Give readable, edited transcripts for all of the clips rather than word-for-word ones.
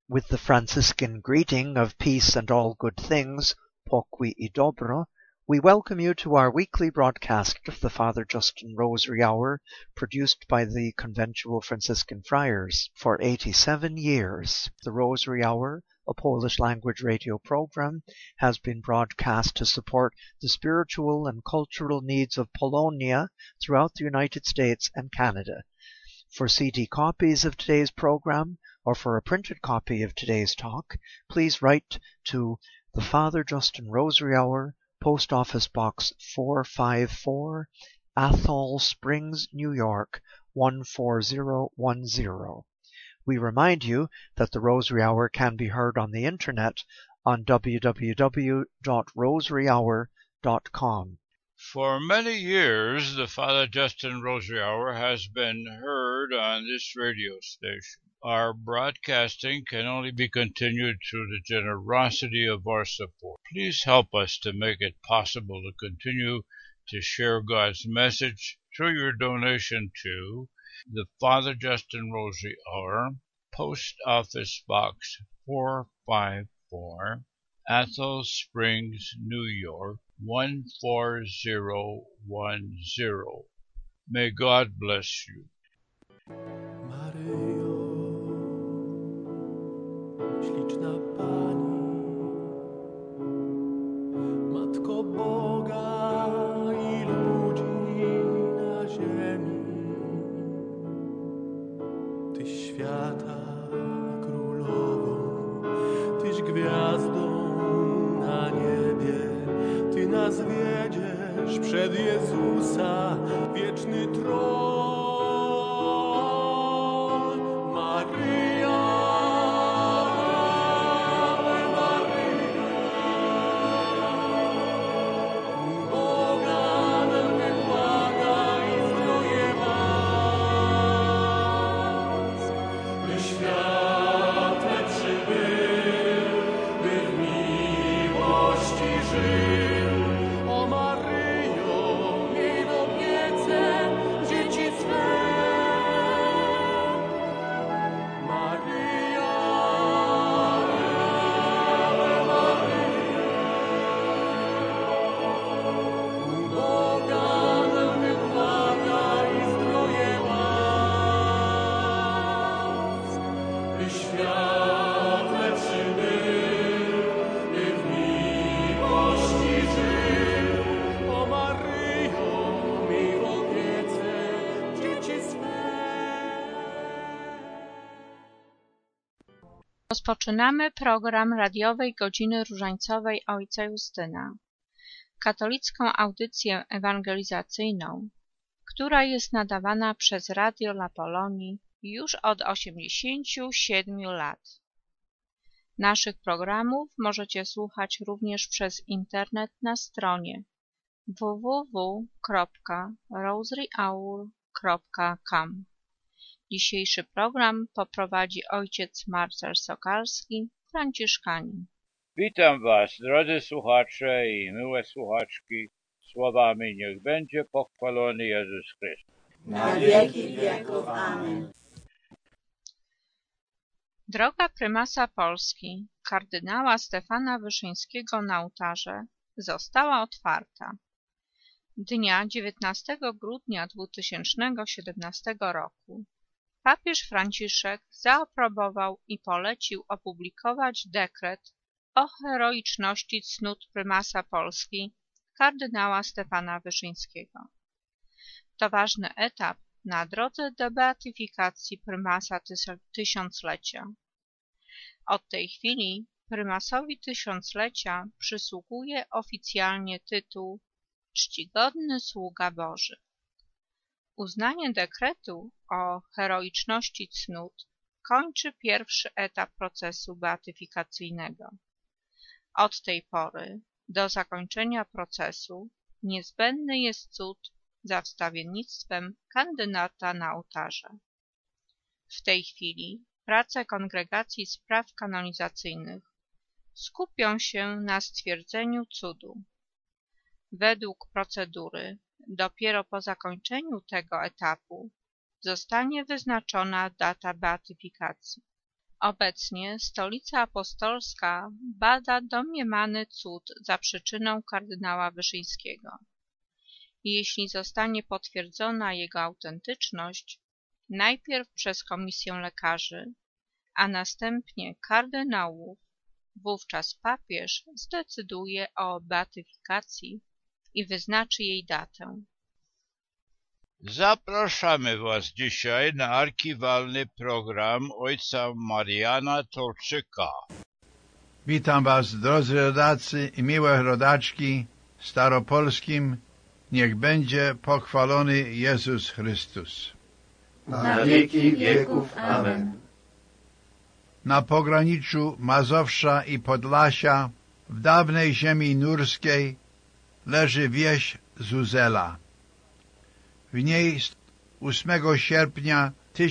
With the Franciscan greeting of peace and all good things, pokój i dobro, we welcome you to our weekly broadcast of the Father Justin Rosary Hour, produced by the Conventual Franciscan Friars for 87 years. The Rosary Hour, a Polish-language radio program, has been broadcast to support the spiritual and cultural needs of Polonia throughout the United States and Canada. For CD copies of today's program, or for a printed copy of today's talk, please write to the Father Justin Rosary Hour, Post Office Box 454, Athol Springs, New York 14010. We remind you that the Rosary Hour can be heard on the internet on www.rosaryhour.com. For many years, the Father Justin Rosary Hour has been heard on this radio station. Our broadcasting can only be continued through the generosity of our support. Please help us to make it possible to continue to share God's message through your donation to the Father Justin Rosary Hour, Post Office Box 454, Athol Springs, New York 14010. May God bless you. Maryjo, śliczna Pani, Matko Boga i ludzi na ziemi, Tyś świata królową, Tyś gwiazdą na niebie, Ty nas wiedziesz przed Jezusa, wieczny tron. Maryja, Ave Maryja, Boga nam wybłaga i zdroje was, by świat lepszy był, by w miłości żył. O Maryjo, miej w opiece dzieci swe. Maryja, Ave Maryja, Boga nam wybłaga i zdroje was, by świat lepszy był, by w miłości żył. O Maryjo, miej w opiece dzieci swe. Rozpoczynamy program radiowej Godziny Różańcowej Ojca Justyna, katolicką audycję ewangelizacyjną, która jest nadawana przez Radio La Polonii już od 87 lat. Naszych programów możecie słuchać również przez internet na stronie www.rosaryhour.com. Dzisiejszy program poprowadzi ojciec Marcel Sokalski, franciszkanin. Witam Was, drodzy słuchacze i miłe słuchaczki, słowami niech będzie pochwalony Jezus Chrystus. Na wieki wieków. Amen. Droga prymasa Polski, kardynała Stefana Wyszyńskiego na ołtarze, została otwarta. Dnia 19 grudnia 2017 roku papież Franciszek zaaprobował i polecił opublikować dekret o heroiczności cnót prymasa Polski kardynała Stefana Wyszyńskiego. To ważny etap na drodze do beatyfikacji prymasa tysiąclecia. Od tej chwili prymasowi tysiąclecia przysługuje oficjalnie tytuł Czcigodny Sługa Boży. Uznanie dekretu o heroiczności cnót kończy pierwszy etap procesu beatyfikacyjnego. Od tej pory do zakończenia procesu niezbędny jest cud za wstawiennictwem kandydata na ołtarze. W tej chwili prace Kongregacji Spraw Kanonizacyjnych skupią się na stwierdzeniu cudu. Według procedury dopiero po zakończeniu tego etapu zostanie wyznaczona data beatyfikacji. Obecnie Stolica Apostolska bada domniemany cud za przyczyną kardynała Wyszyńskiego. Jeśli zostanie potwierdzona jego autentyczność, najpierw przez komisję lekarzy, a następnie kardynałów, wówczas papież zdecyduje o beatyfikacji i wyznaczy jej datę. Zapraszamy Was dzisiaj na archiwalny program ojca Mariana Tolczyka. Witam Was, drodzy rodacy i miłe rodaczki, staropolskim. Niech będzie pochwalony Jezus Chrystus. Na wieki wieków. Amen. Na pograniczu Mazowsza i Podlasia, w dawnej ziemi nurskiej, leży wieś Zuzela. W niej 8 sierpnia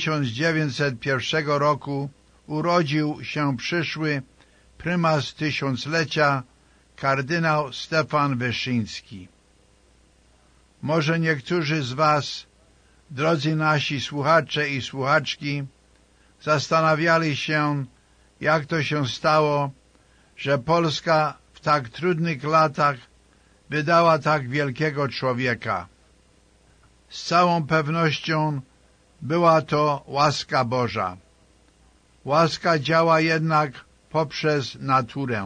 1901 roku urodził się przyszły prymas tysiąclecia, kardynał Stefan Wyszyński. Może niektórzy z Was, drodzy nasi słuchacze i słuchaczki, zastanawiali się, jak to się stało, że Polska w tak trudnych latach wydała tak wielkiego człowieka. Z całą pewnością była to łaska Boża. Łaska działa jednak poprzez naturę.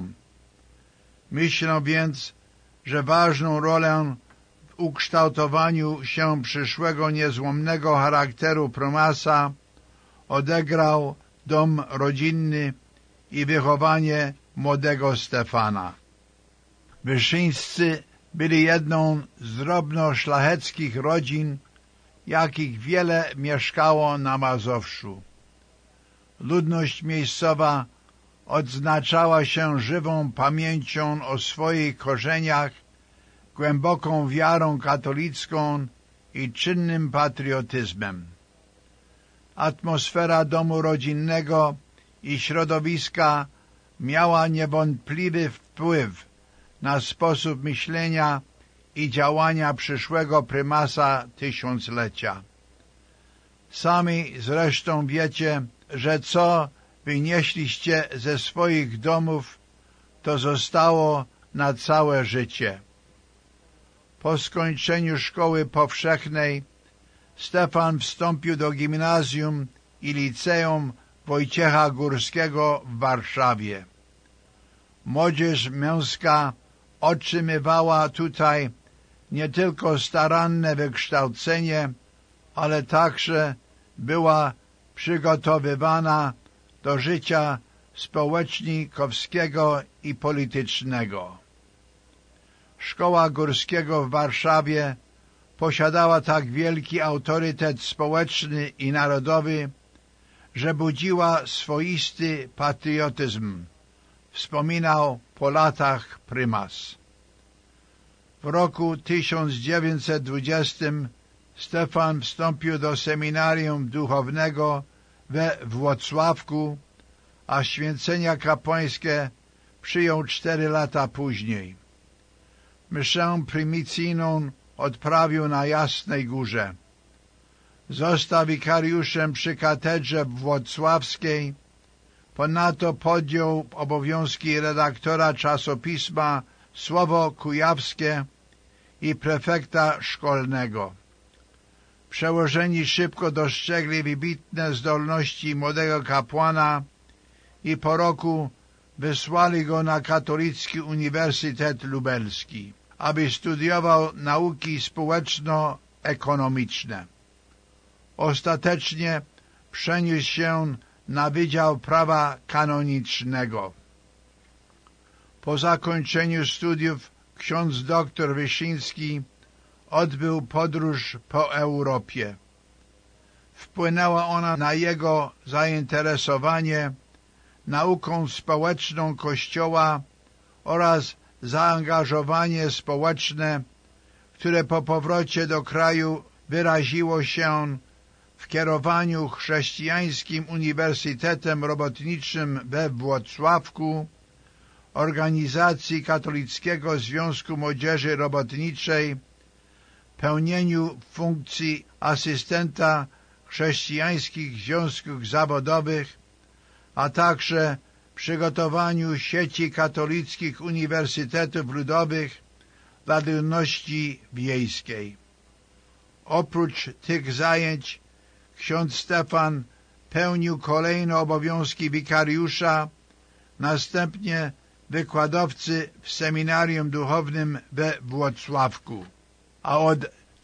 Myślę więc, że ważną rolę w ukształtowaniu się przyszłego niezłomnego charakteru prymasa odegrał dom rodzinny i wychowanie młodego Stefana. Wyszyńscy byli jedną z drobno-szlacheckich rodzin, jakich wiele mieszkało na Mazowszu. Ludność miejscowa odznaczała się żywą pamięcią o swoich korzeniach, głęboką wiarą katolicką i czynnym patriotyzmem. Atmosfera domu rodzinnego i środowiska miała niewątpliwy wpływ na sposób myślenia i działania przyszłego prymasa tysiąclecia. Sami zresztą wiecie, że co wynieśliście ze swoich domów, to zostało na całe życie. Po skończeniu szkoły powszechnej Stefan wstąpił do gimnazjum i liceum Wojciecha Górskiego w Warszawie. Młodzież męska otrzymywała tutaj nie tylko staranne wykształcenie, ale także była przygotowywana do życia społecznikowskiego i politycznego. Szkoła Górskiego w Warszawie posiadała tak wielki autorytet społeczny i narodowy, że budziła swoisty patriotyzm, wspominał po latach prymas. W roku 1920 Stefan wstąpił do seminarium duchownego we Włocławku, a święcenia kapłańskie przyjął 4 lata później. Mszę prymicyjną odprawił na Jasnej Górze. Został wikariuszem przy katedrze włocławskiej, ponadto podjął obowiązki redaktora czasopisma Słowo Kujawskie i prefekta szkolnego. Przełożeni szybko dostrzegli wybitne zdolności młodego kapłana i po roku wysłali go na Katolicki Uniwersytet Lubelski, aby studiował nauki społeczno-ekonomiczne. Ostatecznie przeniósł się na Wydział Prawa Kanonicznego. Po zakończeniu studiów ksiądz dr Wyszyński odbył podróż po Europie. Wpłynęła ona na jego zainteresowanie nauką społeczną Kościoła oraz zaangażowanie społeczne, które po powrocie do kraju wyraziło się w kierowaniu Chrześcijańskim Uniwersytetem Robotniczym we Włocławku, organizacji Katolickiego Związku Młodzieży Robotniczej, pełnieniu funkcji asystenta chrześcijańskich związków zawodowych, a także przygotowaniu sieci katolickich uniwersytetów ludowych dla ludności wiejskiej. Oprócz tych zajęć ksiądz Stefan pełnił kolejno obowiązki wikariusza, następnie wykładowcy w seminarium duchownym we Włocławku, a od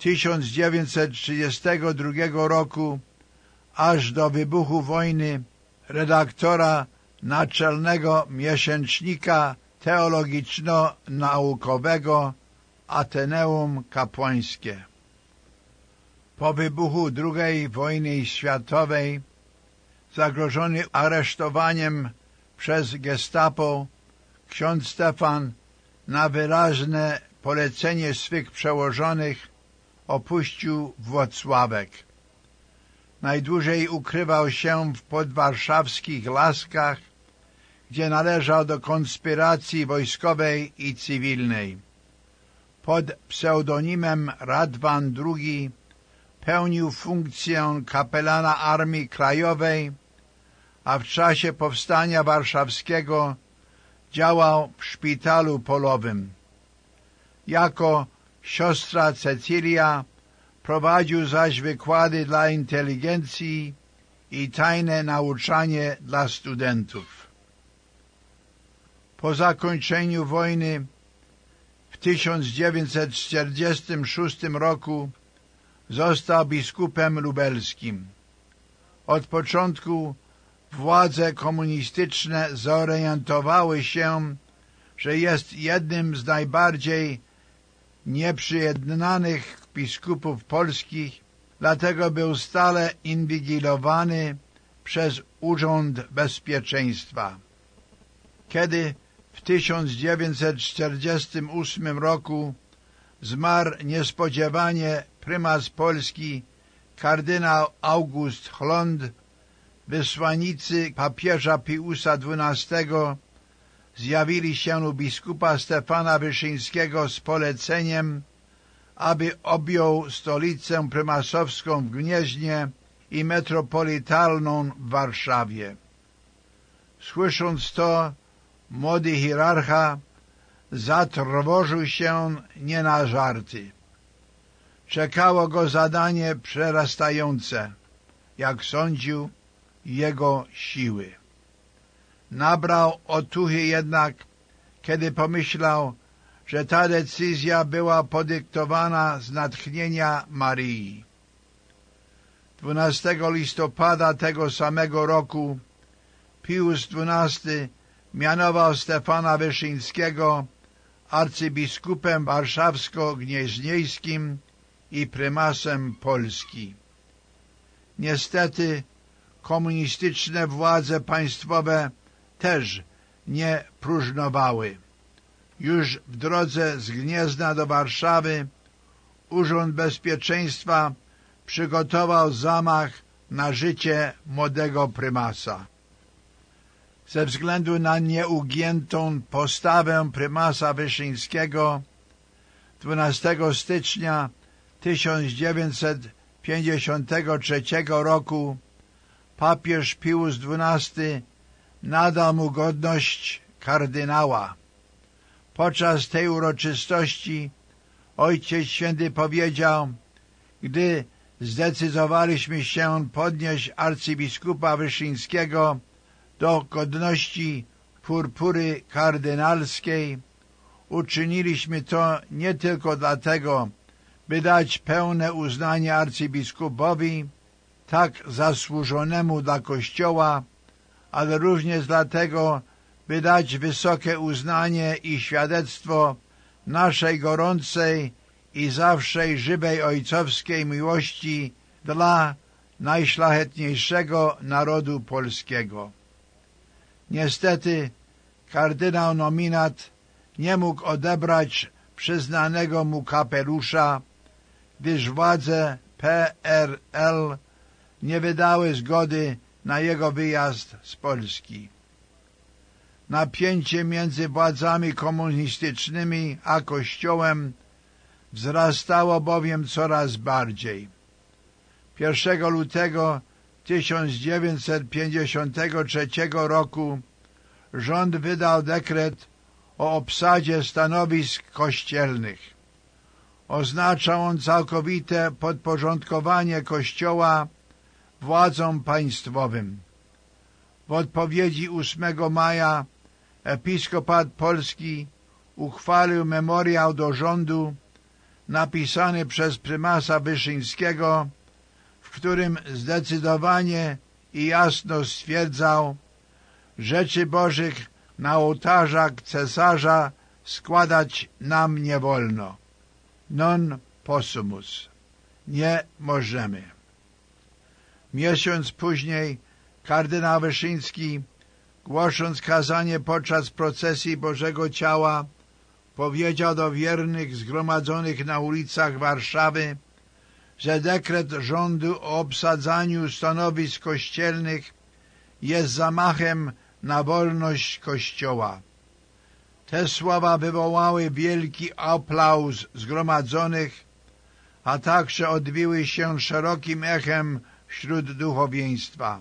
1932 roku aż do wybuchu wojny redaktora naczelnego miesięcznika teologiczno-naukowego Ateneum Kapłańskie. Po wybuchu II wojny światowej, zagrożony aresztowaniem przez gestapo, ksiądz Stefan na wyraźne polecenie swych przełożonych opuścił Włocławek. Najdłużej ukrywał się w podwarszawskich Laskach, gdzie należał do konspiracji wojskowej i cywilnej. Pod pseudonimem Radwan II pełnił funkcję kapelana Armii Krajowej, a w czasie powstania warszawskiego działał w szpitalu polowym. Jako siostra Cecylia prowadził zaś wykłady dla inteligencji i tajne nauczanie dla studentów. Po zakończeniu wojny w 1946 roku został biskupem lubelskim. Od początku władze komunistyczne zorientowały się, że jest jednym z najbardziej nieprzyjednanych biskupów polskich, dlatego był stale inwigilowany przez Urząd Bezpieczeństwa. Kiedy w 1948 roku zmarł niespodziewanie prymas Polski kardynał August Chlond, wysłannicy papieża Piusa XII zjawili się u biskupa Stefana Wyszyńskiego z poleceniem, aby objął stolicę prymasowską w Gnieźnie i metropolitalną w Warszawie. Słysząc to, młody hierarcha zatrwożył się nie na żarty. Czekało go zadanie przerastające, jak sądził, jego siły. Nabrał otuchy jednak, kiedy pomyślał, że ta decyzja była podyktowana z natchnienia Maryi. 12 listopada tego samego roku Pius XII mianował Stefana Wyszyńskiego arcybiskupem warszawsko-gnieźnieńskim i prymasem Polski. Niestety komunistyczne władze państwowe też nie próżnowały. Już w drodze z Gniezna do Warszawy Urząd Bezpieczeństwa przygotował zamach na życie młodego prymasa. Ze względu na nieugiętą postawę prymasa Wyszyńskiego 12 stycznia 1953 roku papież Pius XII nadał mu godność kardynała. Podczas tej uroczystości Ojciec Święty powiedział: gdy zdecydowaliśmy się podnieść arcybiskupa Wyszyńskiego do godności purpury kardynalskiej, uczyniliśmy to nie tylko dlatego, by dać pełne uznanie arcybiskupowi, tak zasłużonemu dla Kościoła, ale również dlatego, by dać wysokie uznanie i świadectwo naszej gorącej i zawsze żywej ojcowskiej miłości dla najszlachetniejszego narodu polskiego. Niestety kardynał nominat nie mógł odebrać przyznanego mu kapelusza, gdyż władze PRL nie wydały zgody na jego wyjazd z Polski. Napięcie między władzami komunistycznymi a Kościołem wzrastało bowiem coraz bardziej. 1 lutego 1953 roku rząd wydał dekret o obsadzie stanowisk kościelnych. Oznaczał on całkowite podporządkowanie Kościoła władzom państwowym. W odpowiedzi 8 maja episkopat polski uchwalił memoriał do rządu napisany przez prymasa Wyszyńskiego, w którym zdecydowanie i jasno stwierdzał: rzeczy Bożych na ołtarzach cesarza składać nam nie wolno. Non possumus. Nie możemy. Miesiąc później kardynał Wyszyński, głosząc kazanie podczas procesji Bożego Ciała, powiedział do wiernych zgromadzonych na ulicach Warszawy, że dekret rządu o obsadzaniu stanowisk kościelnych jest zamachem na wolność Kościoła. Te słowa wywołały wielki aplauz zgromadzonych, a także odbiły się szerokim echem wśród duchowieństwa.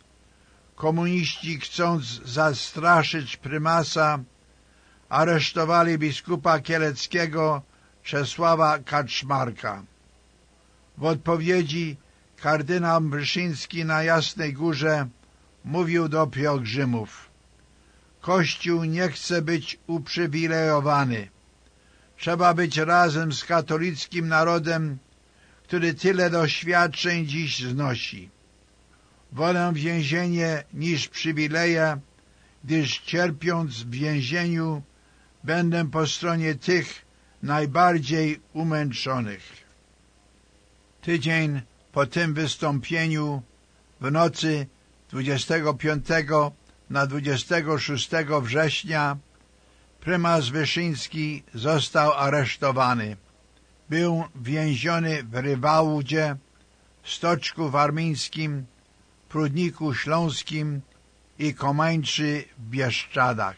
Komuniści, chcąc zastraszyć prymasa, aresztowali biskupa kieleckiego Czesława Kaczmarka. W odpowiedzi kardynał Wyszyński na Jasnej Górze mówił do pielgrzymów: Kościół nie chce być uprzywilejowany. Trzeba być razem z katolickim narodem, który tyle doświadczeń dziś znosi. Wolę więzienie niż przywileje, gdyż cierpiąc w więzieniu będę po stronie tych najbardziej umęczonych. Tydzień po tym wystąpieniu, w nocy 25 na 26 września, prymas Wyszyński został aresztowany. Był więziony w Rywałdzie, Stoczku Warmińskim, Prudniku Śląskim i Komańczy w Bieszczadach.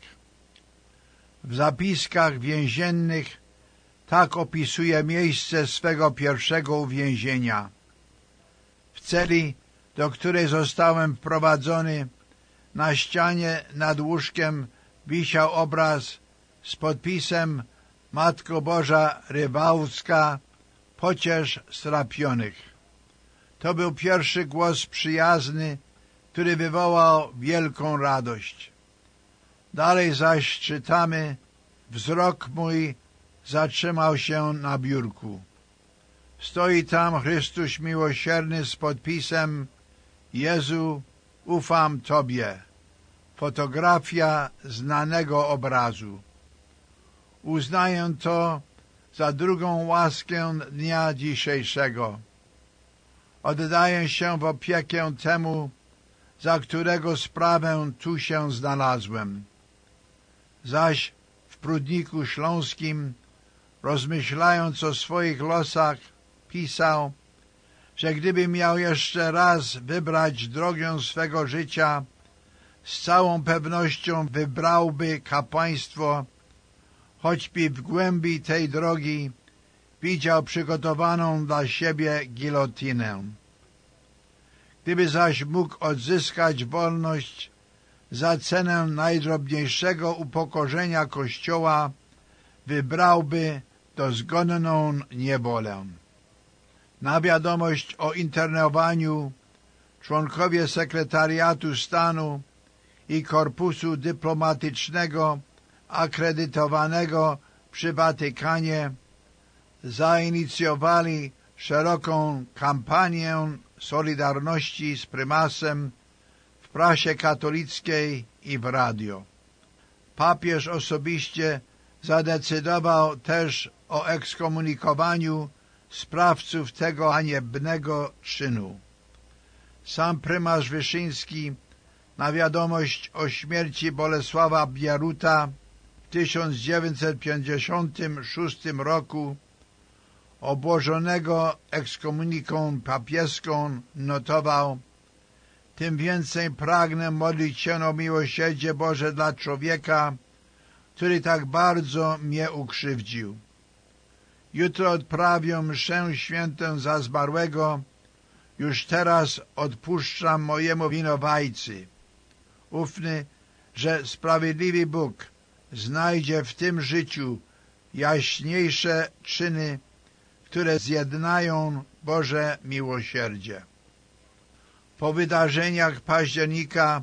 W zapiskach więziennych tak opisuje miejsce swego pierwszego uwięzienia. W celi, do której zostałem wprowadzony, na ścianie nad łóżkiem wisiał obraz z podpisem Matko Boża Rywałdzka, pociesz strapionych. To był pierwszy głos przyjazny, który wywołał wielką radość. Dalej zaś czytamy: wzrok mój zatrzymał się na biurku. Stoi tam Chrystus miłosierny z podpisem: Jezu, ufam Tobie. Fotografia znanego obrazu. Uznaję to za drugą łaskę dnia dzisiejszego. Oddaję się w opiekę temu, za którego sprawę tu się znalazłem. Zaś w Prudniku Śląskim, rozmyślając o swoich losach, pisał, że gdyby miał jeszcze raz wybrać drogę swego życia, z całą pewnością wybrałby kapłaństwo, choćby w głębi tej drogi widział przygotowaną dla siebie gilotynę. Gdyby zaś mógł odzyskać wolność za cenę najdrobniejszego upokorzenia Kościoła, wybrałby dozgonną niewolę. Na wiadomość o internowaniu członkowie sekretariatu stanu i korpusu dyplomatycznego akredytowanego przy Watykanie zainicjowali szeroką kampanię solidarności z prymasem w prasie katolickiej i w radio. Papież osobiście zadecydował też o ekskomunikowaniu sprawców tego haniebnego czynu. Sam prymas Wyszyński na wiadomość o śmierci Bolesława Bieruta w 1956 roku, obłożonego ekskomuniką papieską, notował: tym więcej pragnę modlić się o miłosierdzie Boże dla człowieka, który tak bardzo mnie ukrzywdził. Jutro odprawię mszę świętą za zmarłego, już teraz odpuszczam mojemu winowajcy, ufny, że sprawiedliwy Bóg znajdzie w tym życiu jaśniejsze czyny, które zjednają Boże miłosierdzie. Po wydarzeniach października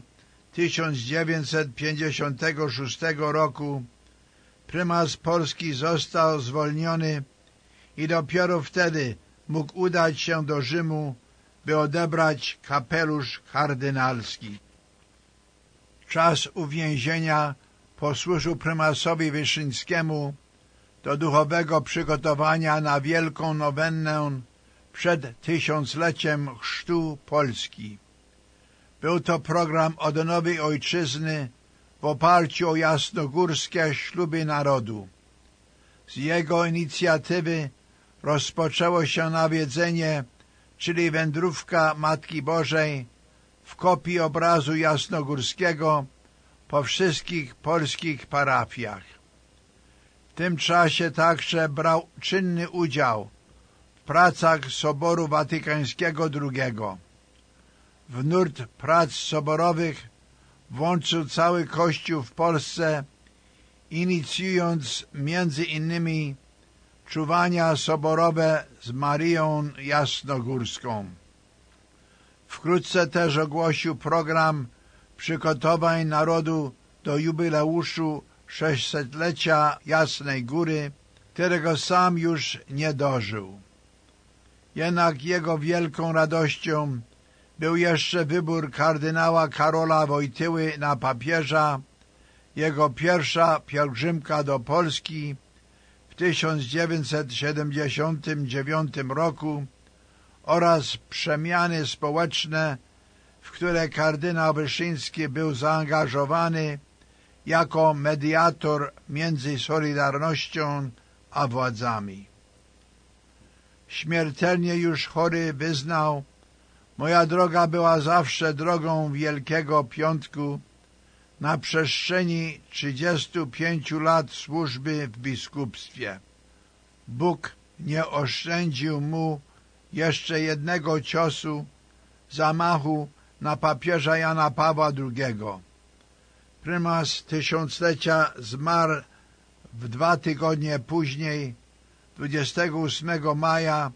1956 roku prymas Polski został zwolniony i dopiero wtedy mógł udać się do Rzymu, by odebrać kapelusz kardynalski. Czas uwięzienia posłużył prymasowi Wyszyńskiemu do duchowego przygotowania na wielką nowennę przed tysiącleciem chrztu Polski. Był to program odnowy ojczyzny w oparciu o jasnogórskie śluby narodu. Z jego inicjatywy rozpoczęło się nawiedzenie, czyli wędrówka Matki Bożej w kopii obrazu jasnogórskiego po wszystkich polskich parafiach. W tym czasie także brał czynny udział w pracach Soboru Watykańskiego II. W nurt prac soborowych włączył cały Kościół w Polsce, inicjując między innymi czuwania soborowe z Marią Jasnogórską. Wkrótce też ogłosił program przygotowań narodu do jubileuszu 600-lecia Jasnej Góry, którego sam już nie dożył. Jednak jego wielką radością był jeszcze wybór kardynała Karola Wojtyły na papieża, jego pierwsza pielgrzymka do Polski w 1979 roku oraz przemiany społeczne, w które kardynał Wyszyński był zaangażowany jako mediator między Solidarnością a władzami. Śmiertelnie już chory wyznał: moja droga była zawsze drogą Wielkiego Piątku. Na przestrzeni 35 lat służby w biskupstwie Bóg nie oszczędził mu jeszcze jednego ciosu, zamachu na papieża Jana Pawła II. Prymas tysiąclecia zmarł w 2 tygodnie później, 28 maja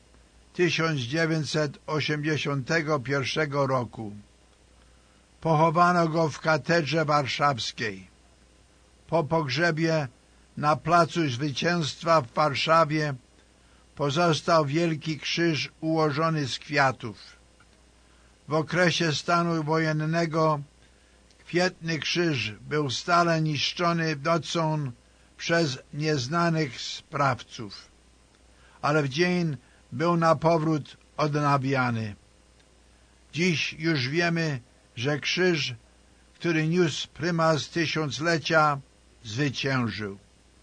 1981 roku. Pochowano go w katedrze warszawskiej. Po pogrzebie na Placu Zwycięstwa w Warszawie pozostał wielki krzyż ułożony z kwiatów. W okresie stanu wojennego kwietny krzyż był stale niszczony nocą przez nieznanych sprawców, ale w dzień był na powrót odnawiany. Dziś już wiemy, że krzyż, który niósł prymas tysiąclecia, zwyciężył.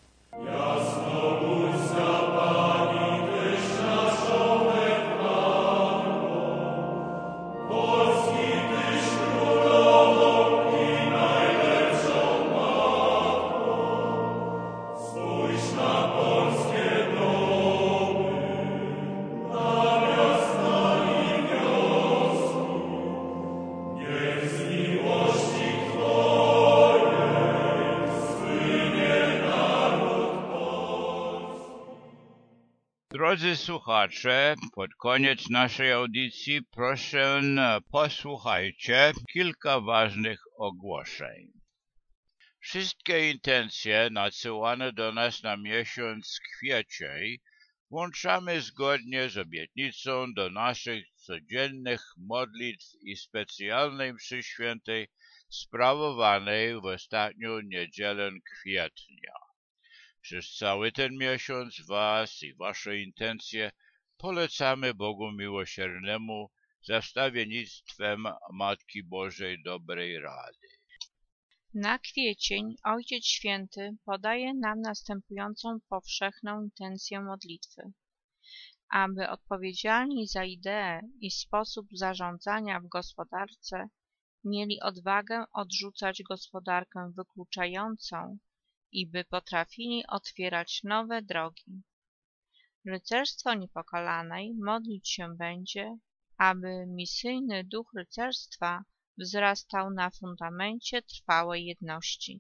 Drodzy słuchacze, pod koniec naszej audycji proszę posłuchajcie kilka ważnych ogłoszeń. Wszystkie intencje nadsyłane do nas na miesiąc kwiecień włączamy zgodnie z obietnicą do naszych codziennych modlitw i specjalnej mszy świętej sprawowanej w ostatnią niedzielę kwietnia. Przez cały ten miesiąc was i wasze intencje polecamy Bogu Miłosiernemu za wstawiennictwem Matki Bożej Dobrej Rady. Na kwiecień Ojciec Święty podaje nam następującą powszechną intencję modlitwy. Aby odpowiedzialni za ideę i sposób zarządzania w gospodarce mieli odwagę odrzucać gospodarkę wykluczającą i by potrafili otwierać nowe drogi. Rycerstwo Niepokalanej modlić się będzie, aby misyjny duch rycerstwa wzrastał na fundamencie trwałej jedności.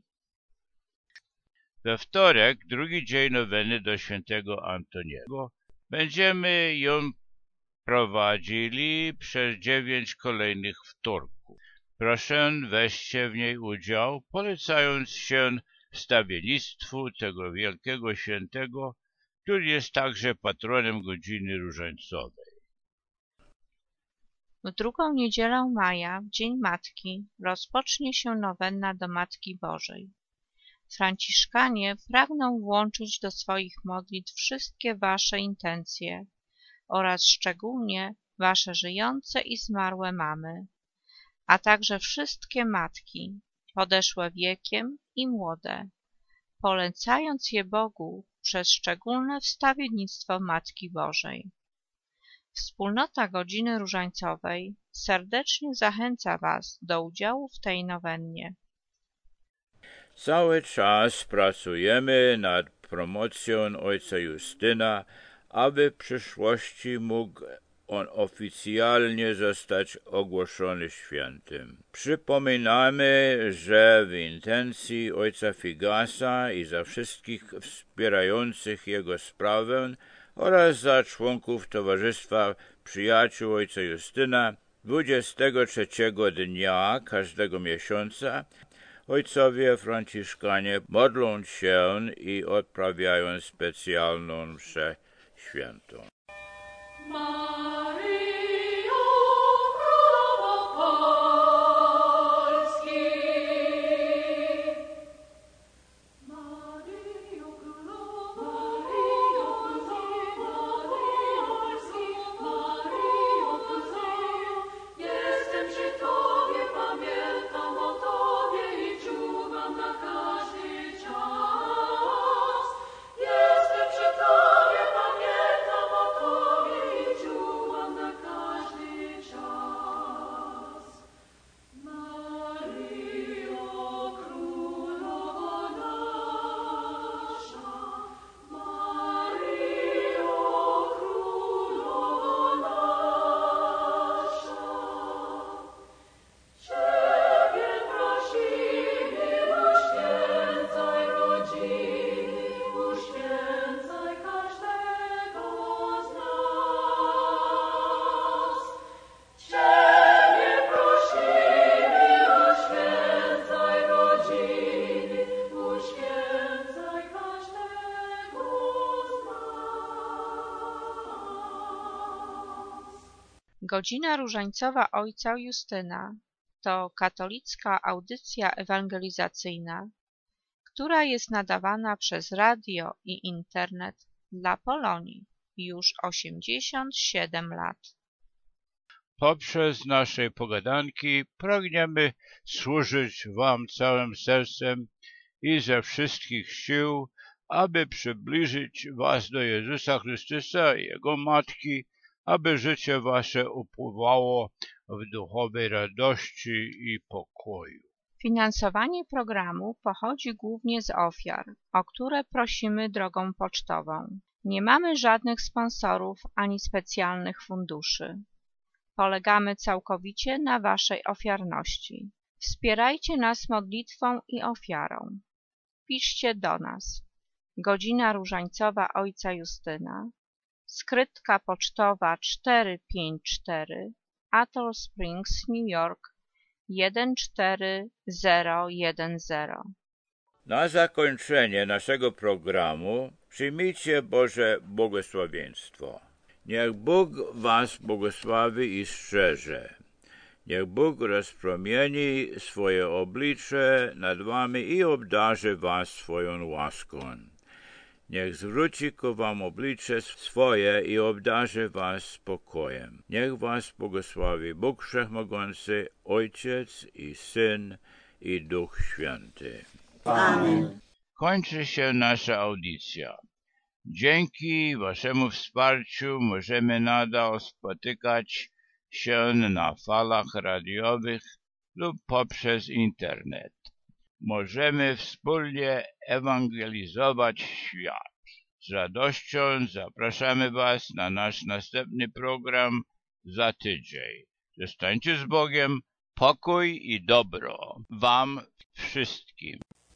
We wtorek, drugi dzień noweny do świętego Antoniego, będziemy ją prowadzili przez 9 kolejnych wtorków. Proszę, weźcie w niej udział, polecając się wstawiennictwu tego wielkiego świętego, który jest także patronem godziny różańcowej. W drugą niedzielę maja, w Dzień Matki, rozpocznie się nowenna do Matki Bożej. Franciszkanie pragną włączyć do swoich modlitw wszystkie wasze intencje oraz szczególnie wasze żyjące i zmarłe mamy, a także wszystkie matki, podeszłe wiekiem i młode, polecając je Bogu przez szczególne wstawiennictwo Matki Bożej. Wspólnota Godziny Różańcowej serdecznie zachęca was do udziału w tej nowennie. Cały czas pracujemy nad promocją ojca Justyna, aby w przyszłości mógł on oficjalnie zostać ogłoszony świętym. Przypominamy, że w intencji ojca Figasa i za wszystkich wspierających jego sprawę oraz za członków Towarzystwa Przyjaciół ojca Justyna 23 dnia każdego miesiąca ojcowie franciszkanie modlą się i odprawiają specjalną mszę świętą. Godzina Różańcowa ojca Justyna to katolicka audycja ewangelizacyjna, która jest nadawana przez radio i internet dla Polonii już 87 lat. Poprzez nasze pogadanki pragniemy służyć wam całym sercem i ze wszystkich sił, aby przybliżyć was do Jezusa Chrystusa i Jego Matki, aby życie wasze upływało w duchowej radości i pokoju. Finansowanie programu pochodzi głównie z ofiar, o które prosimy drogą pocztową. Nie mamy żadnych sponsorów ani specjalnych funduszy. Polegamy całkowicie na waszej ofiarności. Wspierajcie nas modlitwą i ofiarą. Piszcie do nas. Godzina Różańcowa ojca Justyna, skrytka pocztowa 454, Atoll Springs, New York 14010. Na zakończenie naszego programu przyjmijcie Boże błogosławieństwo. Niech Bóg was błogosławi i strzeże. Niech Bóg rozpromieni swoje oblicze nad wami i obdarzy was swoją łaską. Niech zwróci ku wam oblicze swoje i obdarzy was spokojem. Niech was błogosławi Bóg Wszechmogący, Ojciec i Syn i Duch Święty. Amen. Kończy się nasza audycja. Dzięki waszemu wsparciu możemy nadal spotykać się na falach radiowych lub poprzez internet. Możemy wspólnie ewangelizować świat. Z radością zapraszamy was na nasz następny program za tydzień. Zostańcie z Bogiem, pokój i dobro wam wszystkim.